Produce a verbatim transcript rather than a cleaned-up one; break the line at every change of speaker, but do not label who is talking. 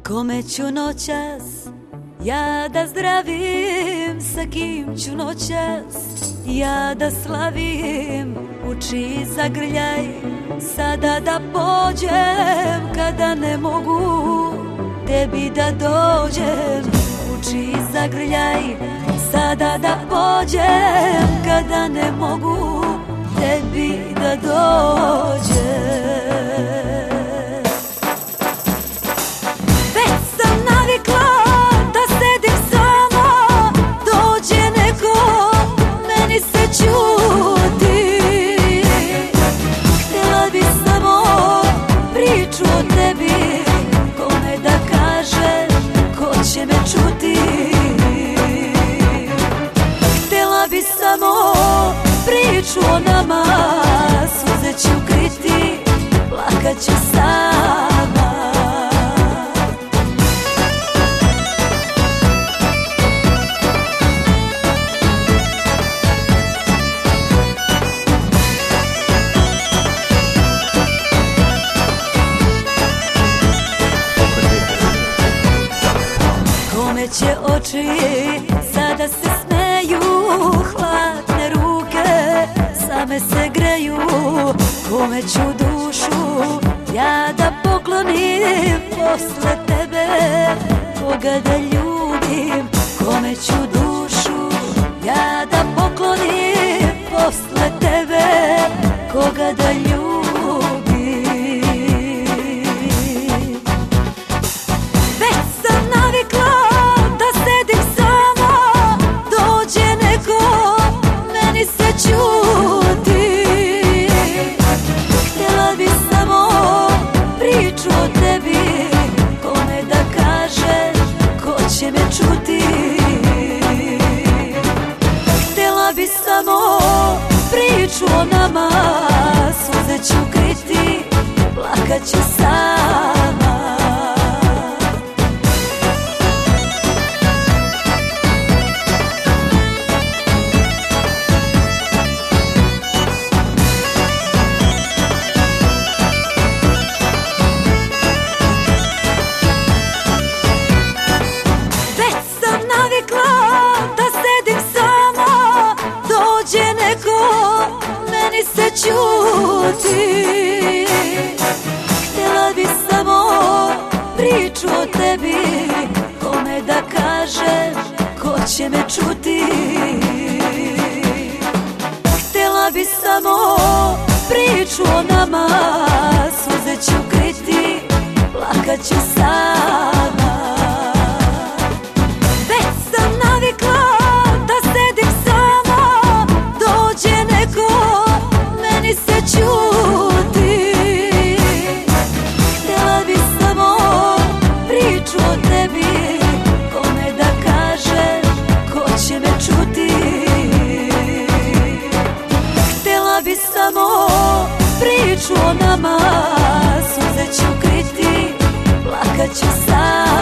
Kome ću noćas ja da zdravim, sa kim ću noćas ja da slavim. U čiji zagrljaj sada da pođem, kada ne mogu tebi da dođem. U čiji zagrljaj sada da pođem, kada ne mogu tebi da dođem. Samo priču o nama, suze ću kriti, plakat ću sama. Kome će oči sada se smeju, hladne ruke same se greju. Kome ću dušu ja da poklonim posle tebe, koga da ljubim. Kome ću dušu ja da poklonim posle tebe, koga da ljubim. Već sam navikla da sedim sama, dođe neko, meni se čuti. Htjela bi samo priču o tebi, kome da kažeš, ko će me čuti. Htjela bi samo priču o nama, suze ću kriti, plakat ću sama. Se čuti. Htjela bi samo priču o tebi, kome da kažeš, ko će me čuti. Htjela bi samo priču o nama, suze ću kriti, plakat ću sama. Već sam navikla da sedim sama, dođe neko, meni se čuti. Htjela bi samo priču o tebi, kome da kažeš, ko će me čuti. Htjela bi samo priču o nama, suze ću kriti, plakat ću sam.